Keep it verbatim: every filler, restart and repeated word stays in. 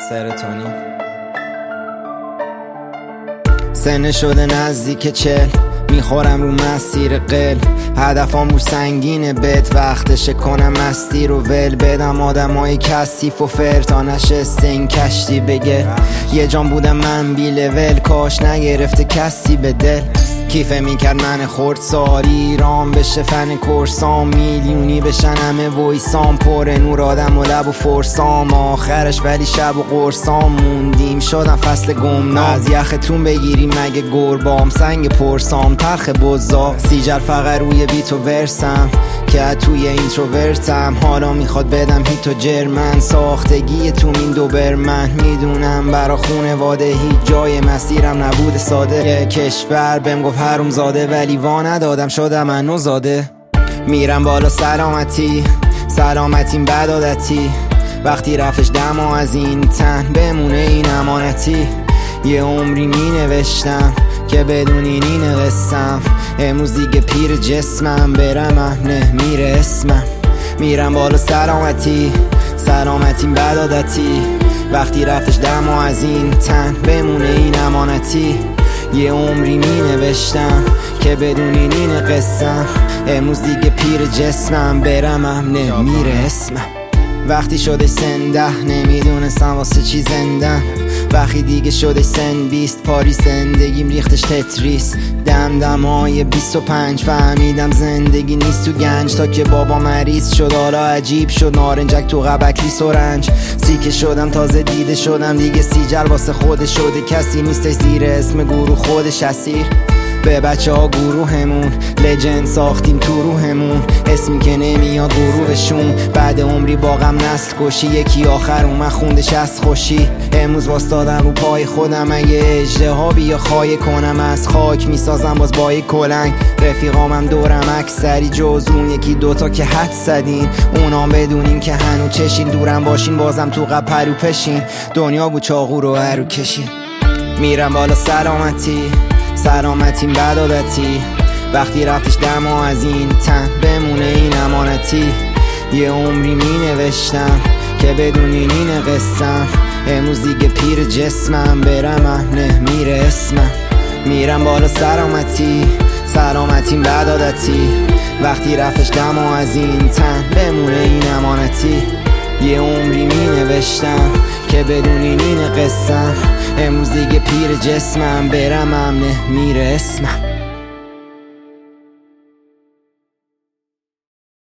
سرطانی. سن شده نزدیک چل، میخورم رو مسیر قل، هدفم رو سنگینه بد، وقتشه کنم مستی رو ول بدم آدمای کثیف و فر تا نشسته این کشتی بگه یه جان بودم من بی لول، کاش نگرفته کسی به دل. کیفه میکرد من خورد ساری ایران بشه فن کرسام، میلیونی بشن همه ویسام، پر نور آدم و لب و فرسام، آخرش ولی شب و قرصام موندیم شدم فصل گمنام. از یختون بگیری مگه گربام، سنگ پرسام تلخ بزاق، سیجر فقط روی بیت و ورسم که توی اینتروورتم، حالا میخواد بدم هیت و جرمن، ساختگی تو این دوبرمن، میدونم برا خونواده هیچ جای مسیرم نبوده ساده، یه کشور بهم گفت حروم زاده ولی وا ندادم شدم منو زاده. میرم بالا سلامتی، سلامتیم بد عادتی، وقتی رفتش دم از این تن بمونه این امانتی، یه عمری می نوشتم که بدون این این قسم، امروز دیگه پیر جسمم برم نه میره اسمم. میرم بالا سلامتی، سلامتیم بد عادتی، وقتی رفتش دم از این تن بمونه این امانتی، یه عمری می نوشتم که بدون این این قسم، امروز دیگه پیر جسمم برم نه میره اسمم. وقتی شده سن ده نمیدونستم واسه چی زندم، وقتی دیگه شده سن بیست پاری زندگیم ریختش تتریس، دم دمای بیست و پنج فهمیدم زندگی نیست تو گنج، تا که بابا مریض شد حالا عجیب شد، نارنجک تو قبکلی سرنج، سیکه شدم تازه دیده شدم دیگه سیجر واسه خودش شده، کسی نیستش زیر اسم گروه خودش اسیر، به بچه ها گروهمون لجند ساختیم تو روحمون، اسمی که نمیاد گروهشون، بعد عمری باقم نسل کشی، یکی آخر اومد خوندش از خوشی، امروز واستادم رو پای خودم، اگه اژدها بیا خواهی کنم از خاک میسازم باز با یک کلنگ، رفیقامم دورم اکثری جز اون یکی دوتا که حد زدین، اونام بدونیم که هنو چشین، دورم باشین بازم تو قب پرو پشین، دنیا بود چاقو رو هرو کشین. میرم بالا سلامتی، سلامتیم بد عادتی، وقتی رفتش دم از این تن بمونه این امانتی، یه عمری می نوشتم که بدون این این قسم، امروز دیگه پیر جسمم برم نه میره اسمم. میرم بالا سلامتی، سلامتیم بد عادتی، وقتی رفتش دم از این تن بمونه این امانتی، یه عمری می نوشتم که بدون این این قسم، امروز دیگه پیر جسمم برم نه میره اسمم.